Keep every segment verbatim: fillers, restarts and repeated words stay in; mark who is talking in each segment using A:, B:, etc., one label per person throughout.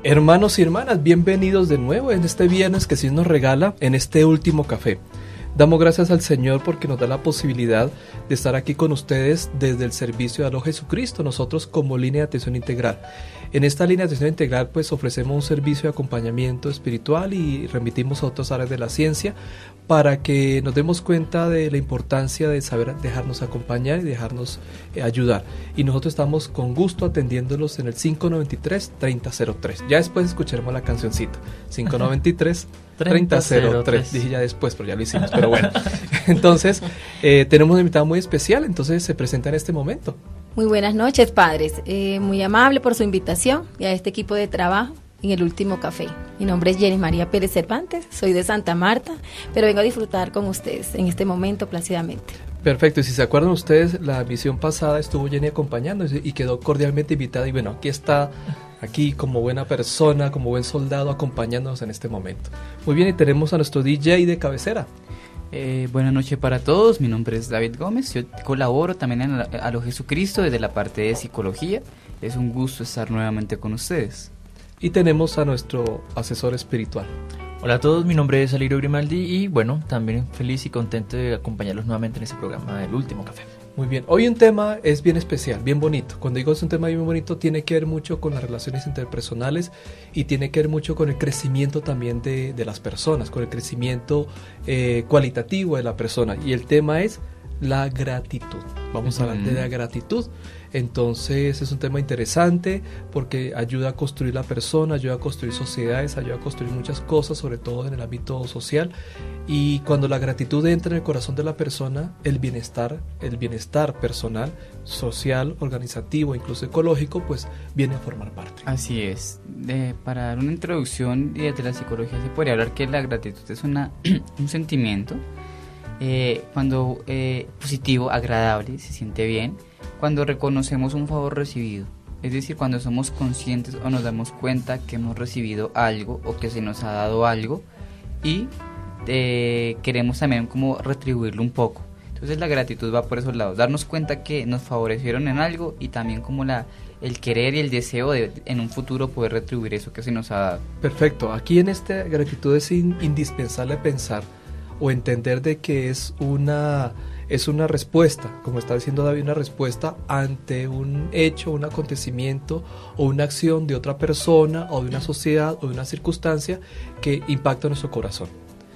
A: Hermanos y hermanas, bienvenidos de nuevo en este viernes que sí nos regala en este último café. Damos gracias al Señor porque nos da la posibilidad de estar aquí con ustedes desde el servicio de Aló Jesucristo, nosotros como línea de atención integral. En esta línea de atención integral pues ofrecemos un servicio de acompañamiento espiritual y remitimos a otras áreas de la ciencia para que nos demos cuenta de la importancia de saber dejarnos acompañar y dejarnos eh, ayudar. Y nosotros estamos con gusto atendiéndolos en el cinco noventa y tres, treinta cero tres. Ya después escucharemos la cancioncita. cinco noventa y tres, treinta cero tres. Dije ya después, pero ya lo hicimos, pero bueno. Entonces, eh, tenemos una invitada muy especial, entonces se presenta en este momento.
B: Muy buenas noches, padres. Eh, muy amable por su invitación y a este equipo de trabajo en el último café. Mi nombre es Jenny María Pérez Cervantes, soy de Santa Marta, pero vengo a disfrutar con ustedes en este momento plácidamente.
A: Perfecto, y si se acuerdan ustedes, la misión pasada estuvo Jenny acompañando y quedó cordialmente invitada y bueno, aquí está, aquí como buena persona, como buen soldado acompañándonos en este momento. Muy bien, y tenemos a nuestro D J de cabecera.
C: Eh, buenas noches para todos, mi nombre es David Gómez, yo colaboro también en Aló Jesucristo desde la parte de psicología. Es un gusto estar nuevamente con ustedes.
A: Y tenemos a nuestro asesor espiritual.
D: Hola a todos, mi nombre es Alirio Grimaldi y bueno, también feliz y contento de acompañarlos nuevamente en este programa del último café.
A: Muy bien, hoy un tema es bien especial, bien bonito. Cuando digo es un tema bien bonito, tiene que ver mucho con las relaciones interpersonales y tiene que ver mucho con el crecimiento también de, de las personas, con el crecimiento eh, cualitativo de la persona. Y el tema es la gratitud. Vamos uh-huh. a hablar de la gratitud. Entonces es un tema interesante porque ayuda a construir la persona, ayuda a construir sociedades, ayuda a construir muchas cosas, sobre todo en el ámbito social. Y cuando la gratitud entra en el corazón de la persona, el bienestar, el bienestar personal, social, organizativo, incluso ecológico, pues viene a formar parte.
C: Así es. Eh, para dar una introducción desde la psicología se podría hablar que la gratitud es una, un sentimiento eh, cuando eh, positivo, agradable, se siente bien, cuando reconocemos un favor recibido, es decir, cuando somos conscientes o nos damos cuenta que hemos recibido algo o que se nos ha dado algo y eh, queremos también como retribuirlo un poco. Entonces la gratitud va por esos lados, darnos cuenta que nos favorecieron en algo y también como la el querer y el deseo de en un futuro poder retribuir eso que se nos ha dado.
A: Perfecto, aquí en esta gratitud es in, indispensable pensar o entender de que es una... es una respuesta, como está diciendo David, una respuesta ante un hecho, un acontecimiento o una acción de otra persona o de una sociedad o de una circunstancia que impacta nuestro corazón.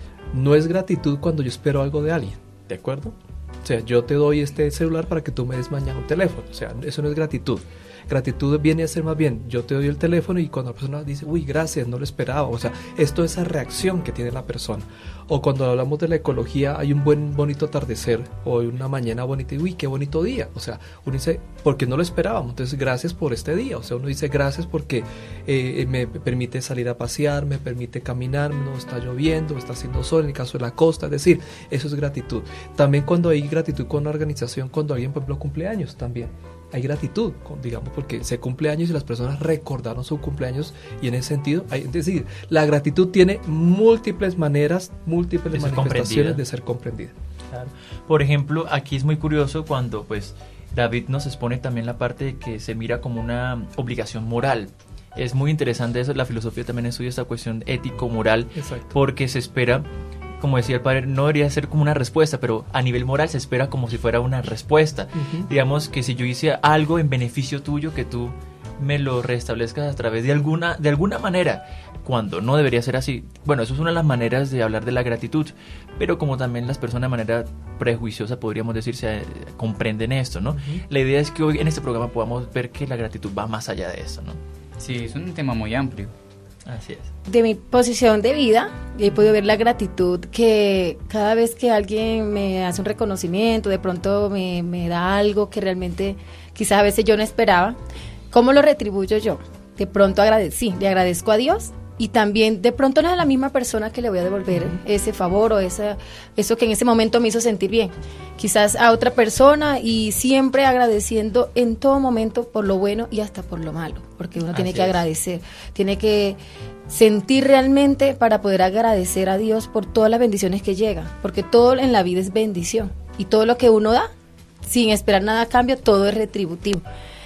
A: No es gratitud cuando yo espero algo de alguien, ¿de acuerdo? O sea, yo te doy este celular para que tú me des mañana un teléfono, o sea, eso no es gratitud. Gratitud viene a ser más bien, yo te doy el teléfono y cuando la persona dice, uy, gracias, no lo esperaba, o sea, esto es esa reacción que tiene la persona. O cuando hablamos de la ecología, hay un buen, bonito atardecer, o una mañana bonita, y uy, qué bonito día, o sea, uno dice, porque no lo esperábamos, entonces gracias por este día, o sea, uno dice gracias porque eh, me permite salir a pasear, me permite caminar, no está lloviendo, está haciendo sol, en el caso de la costa, es decir, eso es gratitud. También cuando hay gratitud con una organización, cuando alguien, por ejemplo, cumpleaños también. Hay gratitud, digamos, porque se cumple años y las personas recordaron su cumpleaños y en ese sentido, hay, es decir, la gratitud tiene múltiples maneras, múltiples de manifestaciones de ser comprendida.
D: Claro. Por ejemplo, aquí es muy curioso cuando pues David nos expone también la parte de que se mira como una obligación moral. Es muy interesante eso, la filosofía también estudia esta cuestión ético-moral. Exacto. Porque se espera, como decía el padre, no debería ser como una respuesta, pero a nivel moral se espera como si fuera una respuesta. Uh-huh. Digamos que si yo hice algo en beneficio tuyo, que tú me lo restablezcas a través de alguna, de alguna manera, cuando no debería ser así. Bueno, eso es una de las maneras de hablar de la gratitud, pero como también las personas de manera prejuiciosa, podríamos decir, se comprenden esto, ¿no? Uh-huh. La idea es que hoy en este programa podamos ver que la gratitud va más allá de eso, ¿no?
C: Sí, es un tema muy amplio.
D: Así es.
B: De mi posición de vida, he podido ver la gratitud que cada vez que alguien me hace un reconocimiento, de pronto me, me da algo que realmente quizás a veces yo no esperaba, ¿cómo lo retribuyo yo? De pronto agradecí, le agradezco a Dios y también de pronto no es la misma persona que le voy a devolver ese favor o esa, eso que en ese momento me hizo sentir bien. Quizás a otra persona y siempre agradeciendo en todo momento por lo bueno y hasta por lo malo, porque uno tiene que agradecer, tiene que sentir realmente para poder agradecer a Dios por todas las bendiciones que llegan, porque todo en la vida es bendición y todo lo que uno da, sin esperar nada a cambio, todo es retributivo.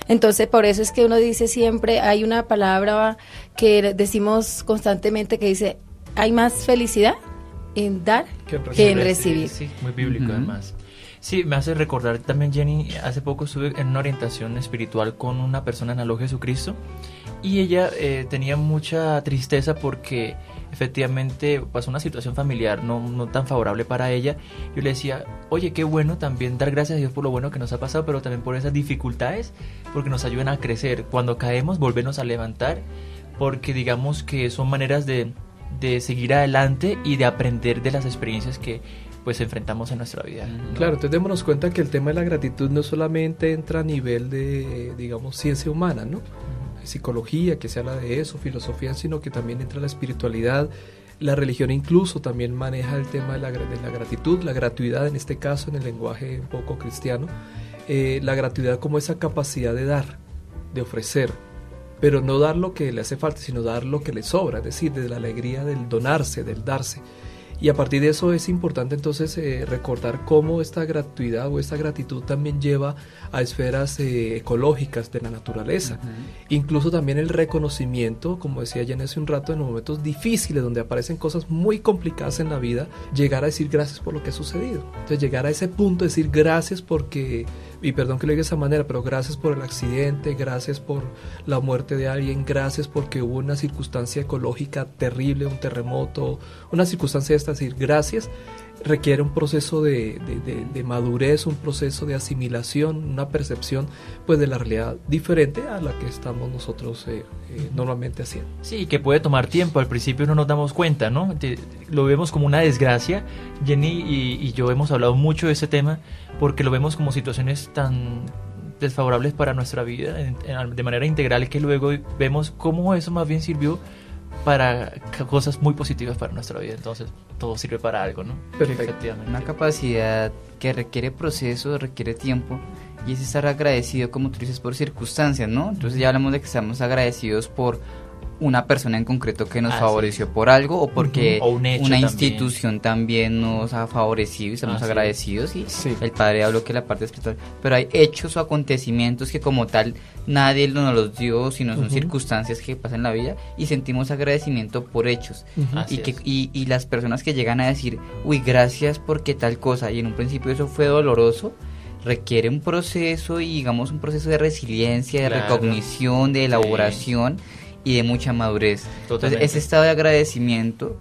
B: Entonces, por eso es que uno dice siempre, hay una palabra que decimos constantemente que dice, hay más felicidad en dar que en, que en recibir.
D: Sí, muy bíblico uh-huh. además. Sí, me hace recordar también, Jenny, hace poco estuve en una orientación espiritual con una persona en la Logia Jesucristo y ella eh, tenía mucha tristeza porque efectivamente pasó una situación familiar no, no tan favorable para ella. Yo le decía, oye, qué bueno también dar gracias a Dios por lo bueno que nos ha pasado, pero también por esas dificultades, porque nos ayudan a crecer. Cuando caemos, volvernos a levantar, porque digamos que son maneras de, de seguir adelante y de aprender de las experiencias que pues enfrentamos en nuestra vida, ¿no?
A: Claro, entonces démonos cuenta que el tema de la gratitud no solamente entra a nivel de, digamos, ciencia humana, ¿no? Uh-huh. Psicología, que se habla de eso, filosofía, sino que también entra la espiritualidad, la religión incluso también maneja el tema de la, de la gratitud, la gratuidad en este caso, en el lenguaje un poco cristiano, eh, la gratuidad como esa capacidad de dar, de ofrecer, pero no dar lo que le hace falta, sino dar lo que le sobra, es decir, de la alegría del donarse, del darse. Y a partir de eso es importante entonces eh, recordar cómo esta gratuidad o esta gratitud también lleva a esferas eh, ecológicas de la naturaleza. Uh-huh. Incluso también el reconocimiento, como decía Jenny hace un rato, en los momentos difíciles donde aparecen cosas muy complicadas en la vida, llegar a decir gracias por lo que ha sucedido. Entonces llegar a ese punto de decir gracias porque, y perdón que lo diga de esa manera, pero gracias por el accidente, gracias por la muerte de alguien, gracias porque hubo una circunstancia ecológica terrible, un terremoto, una circunstancia de esta, es decir, gracias, requiere un proceso de, de, de, de madurez, un proceso de asimilación, una percepción pues de la realidad diferente a la que estamos nosotros eh, eh, normalmente haciendo.
D: Sí, que puede tomar tiempo, al principio no nos damos cuenta, ¿no? Te, lo vemos como una desgracia. Jenny y, y yo hemos hablado mucho de ese tema porque lo vemos como situaciones tan desfavorables para nuestra vida en, en, de manera integral, que luego vemos cómo eso más bien sirvió para cosas muy positivas para nuestra vida. Entonces todo sirve para algo, ¿no?
C: Perfecto. Una capacidad que requiere proceso, requiere tiempo, y es estar agradecido, como tú dices, por circunstancias, ¿no? Entonces ya hablamos de que estamos agradecidos por una persona en concreto que nos ah, favoreció sí. por algo, o porque uh-huh. o un hecho una también. Institución también nos ha favorecido y estamos ah, agradecidos sí. y sí. el padre habló que la parte espiritual, pero hay hechos o acontecimientos que como tal nadie nos los dio, sino son uh-huh. circunstancias que pasan en la vida y sentimos agradecimiento por hechos uh-huh. y, que, y, y las personas que llegan a decir, uy, gracias porque tal cosa, y en un principio eso fue doloroso, requiere un proceso y digamos un proceso de resiliencia, de claro. recognición, de elaboración sí. y de mucha madurez. Totalmente. Entonces ese estado de agradecimiento,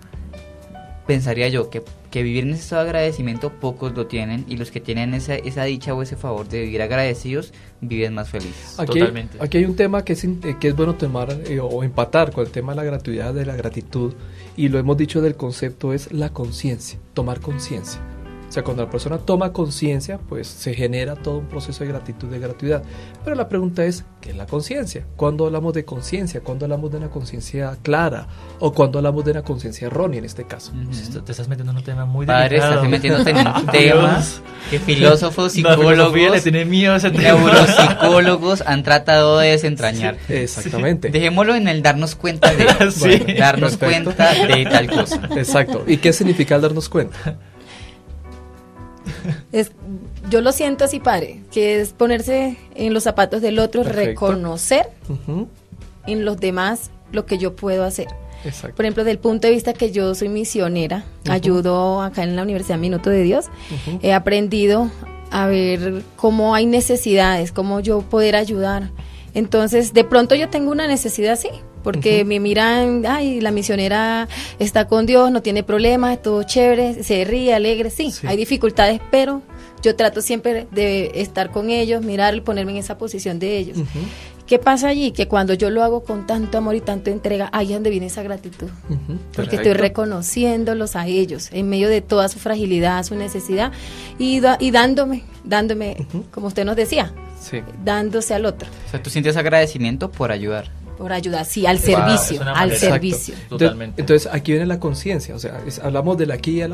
C: pensaría yo que, que vivir en ese estado de agradecimiento pocos lo tienen, y los que tienen esa, esa dicha o ese favor de vivir agradecidos viven más felices.
A: Aquí, Totalmente. Aquí hay un tema que es, que es bueno tomar eh, o empatar con el tema de la gratuidad, de la gratitud, y lo hemos dicho del concepto, es la conciencia, tomar conciencia. O sea, cuando la persona toma conciencia, pues se genera todo un proceso de gratitud, de gratuidad. Pero la pregunta es, ¿qué es la conciencia? ¿Cuándo hablamos de conciencia? ¿Cuándo hablamos de una conciencia clara? ¿O cuándo hablamos de una conciencia errónea en este caso?
D: Uh-huh. Te estás metiendo en un tema muy
C: Padre,
D: delicado.
C: Padre, estás metiéndote en un tema que filósofos, psicólogos,
D: le tienen miedo a ese tema.
C: Neuropsicólogos han tratado de desentrañar.
A: Sí, exactamente.
C: Sí. Dejémoslo en el darnos cuenta de,
D: sí.
C: bueno, darnos Perfecto. cuenta de tal cosa.
A: Exacto. ¿Y qué significa el darnos cuenta?
B: Es, yo lo siento así, padre, que es ponerse en los zapatos del otro, Perfecto. reconocer uh-huh. en los demás lo que yo puedo hacer. Exacto. Por ejemplo, desde el punto de vista que yo soy misionera, uh-huh. ayudo acá en la Universidad Minuto de Dios, uh-huh. he aprendido a ver cómo hay necesidades, cómo yo poder ayudar. Entonces, de pronto yo tengo una necesidad, sí, porque uh-huh. me miran, ay, la misionera está con Dios, no tiene problemas, es todo chévere, se ríe, alegre, sí, sí, hay dificultades, pero yo trato siempre de estar con ellos, mirar y ponerme en esa posición de ellos. Uh-huh. ¿Qué pasa allí? Que cuando yo lo hago con tanto amor y tanta entrega, ahí es donde viene esa gratitud, uh-huh. porque Perfecto. Estoy reconociéndolos a ellos, en medio de toda su fragilidad, su necesidad, y, da, y dándome, dándome, uh-huh. como usted nos decía, sí. dándose al otro.
C: O sea, tú sientes agradecimiento por ayudar.
B: Por ayudar, sí, al wow, servicio, al servicio.
A: Totalmente. Entonces, aquí viene la conciencia, o sea, es, hablamos del aquí y el ahora.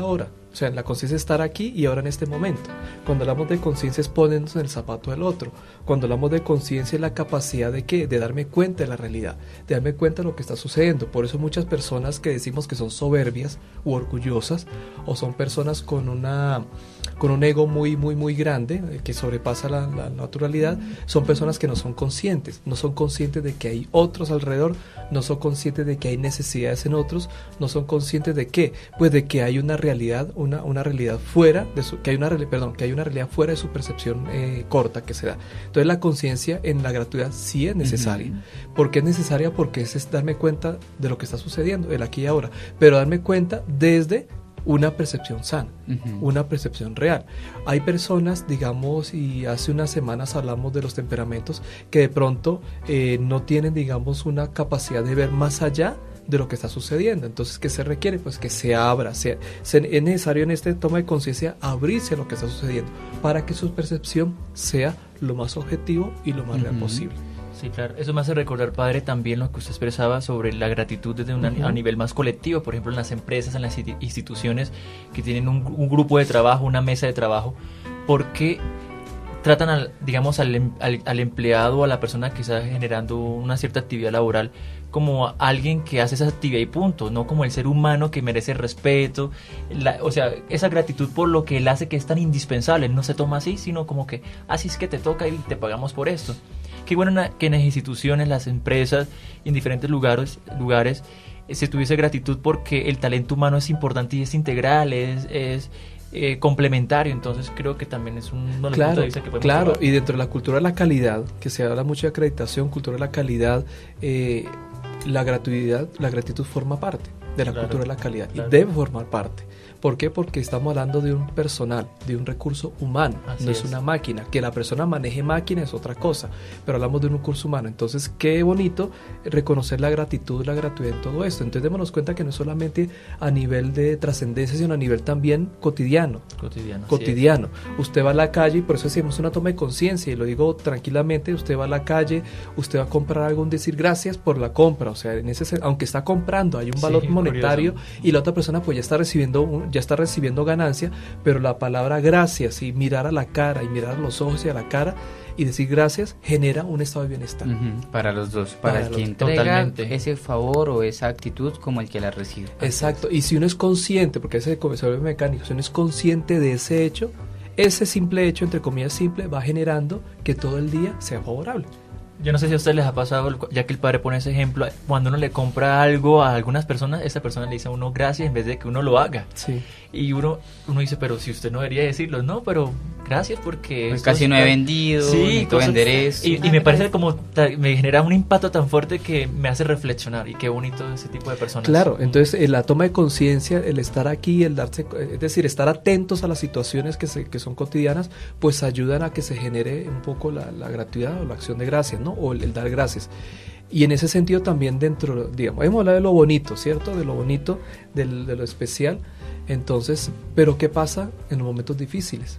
A: O sea, la conciencia es estar aquí y ahora en este momento. Cuando hablamos de conciencia es ponernos en el zapato del otro. Cuando hablamos de conciencia es la capacidad de ¿qué? De darme cuenta de la realidad, de darme cuenta de lo que está sucediendo. Por eso muchas personas que decimos que son soberbias u orgullosas, o son personas con una con un ego muy muy muy grande que sobrepasa la, la naturalidad, son personas que no son conscientes, no son conscientes de que hay otros alrededor, no son conscientes de que hay necesidades en otros, no son conscientes de qué, pues de que hay una realidad, una, una realidad fuera de su, que hay una perdón, que hay una realidad fuera de su percepción eh, corta que se da. Entonces la conciencia en la gratuidad sí es necesaria. Uh-huh. ¿Por qué es necesaria? Porque es, es darme cuenta de lo que está sucediendo, el aquí y ahora, pero darme cuenta desde una percepción sana, uh-huh. una percepción real. Hay personas, digamos, y hace unas semanas hablamos de los temperamentos, que de pronto eh, no tienen, digamos, una capacidad de ver más allá de lo que está sucediendo. Entonces, ¿qué se requiere? Pues que se abra, se, se, es necesario en este toma de conciencia abrirse a lo que está sucediendo para que su percepción sea lo más objetivo y lo más uh-huh. real posible.
D: Sí, claro. Eso me hace recordar, padre, también lo que usted expresaba sobre la gratitud desde una, uh-huh. a nivel más colectivo, por ejemplo, en las empresas, en las instituciones que tienen un, un grupo de trabajo, una mesa de trabajo, porque tratan, al, digamos, al, al, al empleado o a la persona que está generando una cierta actividad laboral como a alguien que hace esa actividad y punto, no como el ser humano que merece respeto, la, o sea, esa gratitud por lo que él hace que es tan indispensable. Él no se toma así, sino como que así es que te toca y te pagamos por esto. Qué bueno que en las instituciones, las empresas, en diferentes lugares, lugares eh, se tuviese gratitud porque el talento humano es importante y es integral, es, es eh, complementario. Entonces creo que también es un uno de los
A: claro,
D: puntos de vista que podemos
A: claro,
D: hablar.
A: Y dentro de la cultura de la calidad, que se habla mucho de acreditación, cultura de la calidad, eh, la gratuidad, la gratitud forma parte de la claro, cultura de la calidad claro. y debe formar parte. ¿Por qué? Porque estamos hablando de un personal, de un recurso humano, Así no es, es una máquina. Que la persona maneje máquina es otra cosa, pero hablamos de un recurso humano. Entonces, qué bonito reconocer la gratitud, la gratuidad en todo esto. Entonces, démonos cuenta que no es solamente a nivel de trascendencia, sino a nivel también cotidiano.
D: Cotidiano.
A: Cotidiano. Usted va a la calle, y por eso decimos una toma de conciencia, y lo digo tranquilamente, usted va a la calle, usted va a comprar algo, un decir gracias por la compra. O sea, en ese, aunque está comprando, hay un valor sí, monetario, curioso. Y la otra persona pues ya está recibiendo un, ya está recibiendo ganancia, pero la palabra gracias y mirar a la cara y mirar a los ojos y a la cara y decir gracias genera un estado de bienestar.
C: Uh-huh. Para los dos, para, para el que entrega totalmente. Ese favor o esa actitud como el que la recibe.
A: Exacto, y si uno es consciente, porque ese se vuelve mecánico, si uno es consciente de ese hecho, ese simple hecho, entre comillas simple, va generando que todo el día sea favorable.
D: Yo no sé si a ustedes les ha pasado, ya que el padre pone ese ejemplo, cuando uno le compra algo a algunas personas, esa persona le dice a uno gracias en vez de que uno lo haga.
A: Sí.
D: Y uno uno dice, pero si usted no debería decirlo, no, pero gracias porque...
C: Pues casi no he vendido,
D: sí,
C: necesito vender eso.
D: Y, y me parece como, me genera un impacto tan fuerte que me hace reflexionar, y qué bonito ese tipo de personas.
A: Claro, entonces la toma de conciencia, el estar aquí, el darse, es decir, estar atentos a las situaciones que, se, que son cotidianas, pues ayudan a que se genere un poco la, la gratuidad o la acción de gracias, ¿no? O el, el dar gracias. Y en ese sentido también dentro, digamos, hemos hablado de lo bonito, ¿cierto? De lo bonito, del, de lo especial. Entonces, ¿pero qué pasa en los momentos difíciles?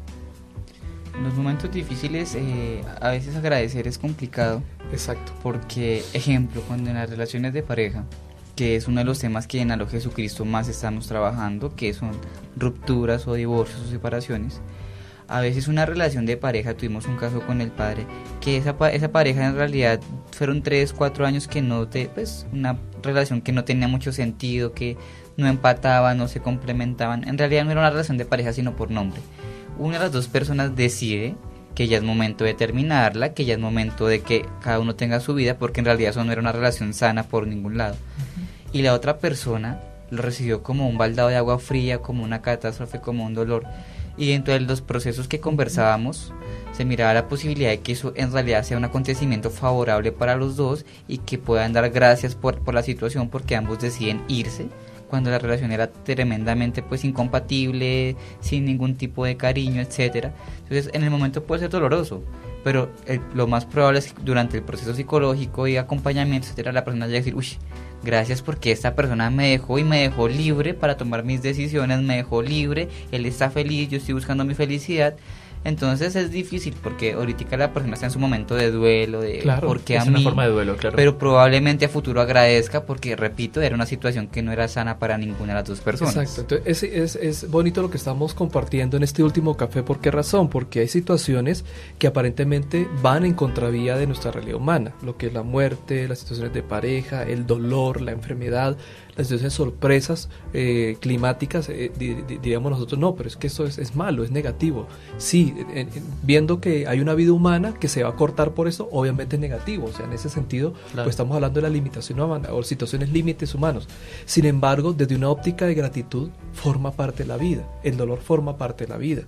C: En los momentos difíciles eh, a veces agradecer es complicado.
A: Exacto.
C: Porque, ejemplo, cuando en las relaciones de pareja, que es uno de los temas que en Aló Jesucristo más estamos trabajando, que son rupturas o divorcios o separaciones, a veces una relación de pareja, tuvimos un caso con el padre, que esa, esa pareja en realidad fueron tres, cuatro años que no, te, pues una relación que no tenía mucho sentido, que no empataban, no se complementaban. En realidad no era una relación de pareja, sino por nombre. Una de las dos personas decide que ya es momento de terminarla, que ya es momento de que cada uno tenga su vida, porque en realidad eso no era una relación sana por ningún lado. Uh-huh. Y la otra persona lo recibió como un baldado de agua fría, como una catástrofe, como un dolor. Y dentro de los procesos que conversábamos, se miraba la posibilidad de que eso en realidad sea un acontecimiento favorable para los dos y que puedan dar gracias por, por la situación, porque ambos deciden irse cuando la relación era tremendamente pues incompatible, sin ningún tipo de cariño, etcétera. Entonces en el momento puede ser doloroso, pero el, lo más probable es que durante el proceso psicológico y acompañamiento, etcétera, la persona llegue a decir, uy, gracias porque esta persona me dejó y me dejó libre para tomar mis decisiones, me dejó libre, él está feliz, yo estoy buscando mi felicidad. Entonces es difícil porque ahorita la persona está en su momento de duelo, de
A: claro,
C: porque
D: es
C: a
D: una
C: mí,
D: forma de duelo, claro.
C: Pero probablemente a futuro agradezca porque, repito, era una situación que no era sana para ninguna de las dos personas.
A: Exacto, entonces es, es, es bonito lo que estamos compartiendo en este último café. ¿Por qué razón? Porque hay situaciones que aparentemente van en contravía de nuestra realidad humana, lo que es la muerte, las situaciones de pareja, el dolor, la enfermedad, las situaciones sorpresas eh, climáticas, eh, di, di, diríamos nosotros, no, pero es que eso es, es malo, es negativo. Sí, en, en, viendo que hay una vida humana que se va a cortar por eso, obviamente es negativo. O sea, en ese sentido, claro, pues estamos hablando de la limitación humana o situaciones límites humanos. Sin embargo, desde una óptica de gratitud, forma parte de la vida. El dolor forma parte de la vida.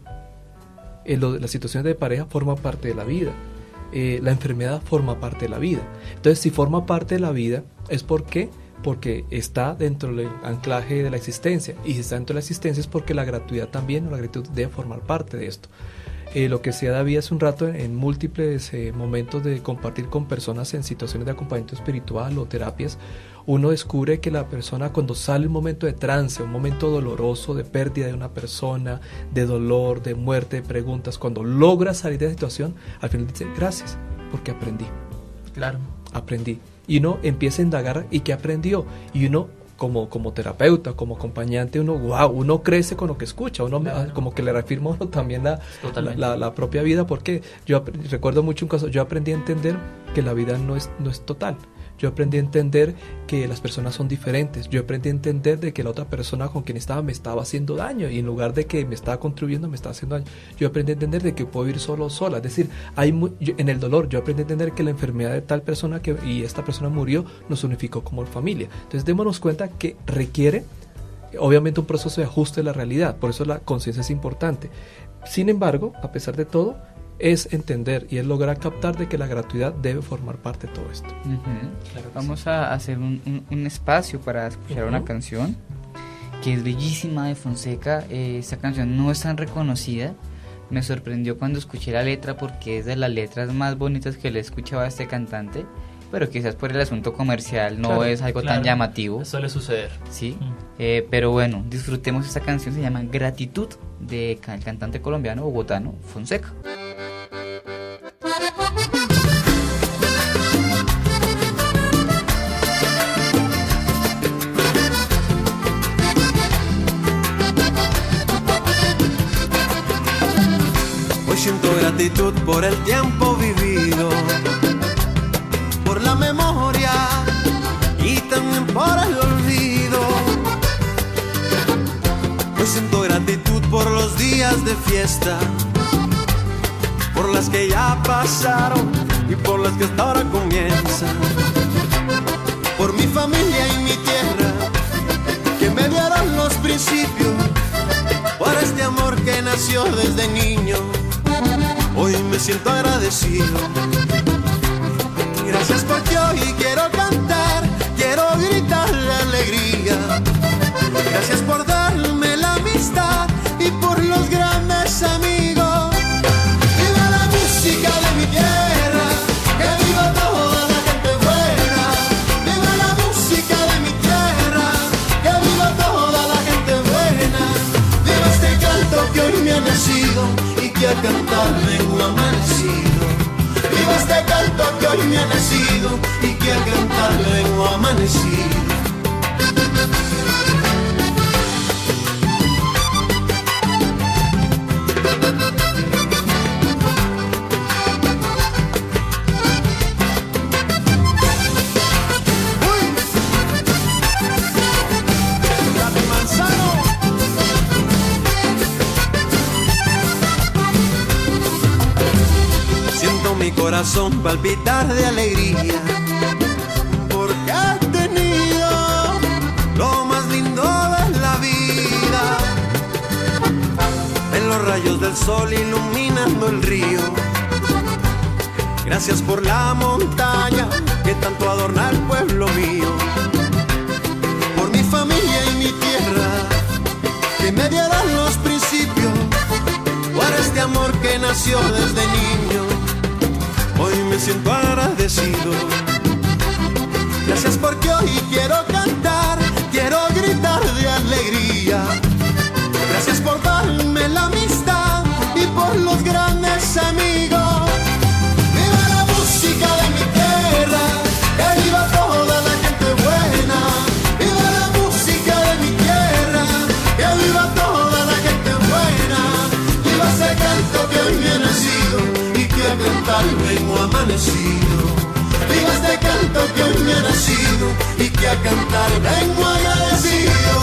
A: El, las situaciones de pareja forman parte de la vida. Eh, la enfermedad forma parte de la vida. Entonces, si forma parte de la vida, es porque porque está dentro del anclaje de la existencia, y si está dentro de la existencia es porque la gratuidad también, o la gratitud debe formar parte de esto. Eh, lo que decía David hace un rato, en, en múltiples eh, momentos de compartir con personas en situaciones de acompañamiento espiritual o terapias, uno descubre que la persona, cuando sale un momento de trance, un momento doloroso de pérdida de una persona, de dolor, de muerte, de preguntas, cuando logra salir de la situación, al final dice gracias, porque aprendí.
D: Claro.
A: Aprendí. Y uno empieza a indagar, ¿y qué aprendió? Y uno, como, como terapeuta, como acompañante, uno, wow, uno crece con lo que escucha, uno claro, como que le reafirma uno también la, la, la, la propia vida, porque yo recuerdo mucho un caso, yo aprendí a entender que la vida no es, no es total. Yo aprendí a entender que las personas son diferentes. Yo aprendí a entender de que la otra persona con quien estaba me estaba haciendo daño, y en lugar de que me estaba contribuyendo, me estaba haciendo daño. Yo aprendí a entender de que puedo vivir solo o sola. Es decir, hay muy, yo, en el dolor, yo aprendí a entender que la enfermedad de tal persona que, y esta persona murió nos unificó como familia. Entonces démonos cuenta que requiere, obviamente, un proceso de ajuste de la realidad. Por eso la conciencia es importante. Sin embargo, a pesar de todo, es entender y es lograr captar de que la gratuidad debe formar parte de todo esto.
C: Uh-huh. Claro, vamos sí. a hacer un, un, un espacio para escuchar uh-huh. una canción que es bellísima, de Fonseca. Eh, esta canción no es tan reconocida. Me sorprendió cuando escuché la letra porque es de las letras más bonitas que le he escuchado a este cantante, pero quizás por el asunto comercial no claro, es algo claro. tan llamativo.
D: Suele suceder.
C: Sí, mm. eh, pero bueno, disfrutemos esta canción, se llama Gratitud, de el cantante colombiano bogotano Fonseca.
E: Hoy siento gratitud por el tiempo vivido, por la memoria y también por el olvido. Hoy siento gratitud por los días de fiesta, por las que ya pasaron y por las que hasta ahora comienzan, por mi familia y mi tierra que me dieron los principios, por este amor que nació desde niño. Hoy me siento agradecido. Gracias porque hoy quiero cantar, quiero gritar la alegría. Gracias por darme la amistad y por los grandes amigos. Viva la música de mi tierra, que viva toda la gente buena. Viva la música de mi tierra, que viva toda la gente buena. Viva este canto que hoy me ha nacido y que a cantar vengo amanecido. Viva este canto que hoy me ha nacido y que a cantar vengo amanecido. Corazón palpitar de alegría, porque he tenido lo más lindo de la vida. En los rayos del sol iluminando el río. Gracias por la montaña que tanto adorna el pueblo mío. Por mi familia y mi tierra que me dieron los principios. Por este amor que nació desde niño. Hoy me siento agradecido. Gracias porque hoy quiero cantar, quiero gritar de alegría. Gracias por darme la amistad y por los grandes agradecido. Viva este canto que hoy me ha nacido y que a cantar vengo agradecido.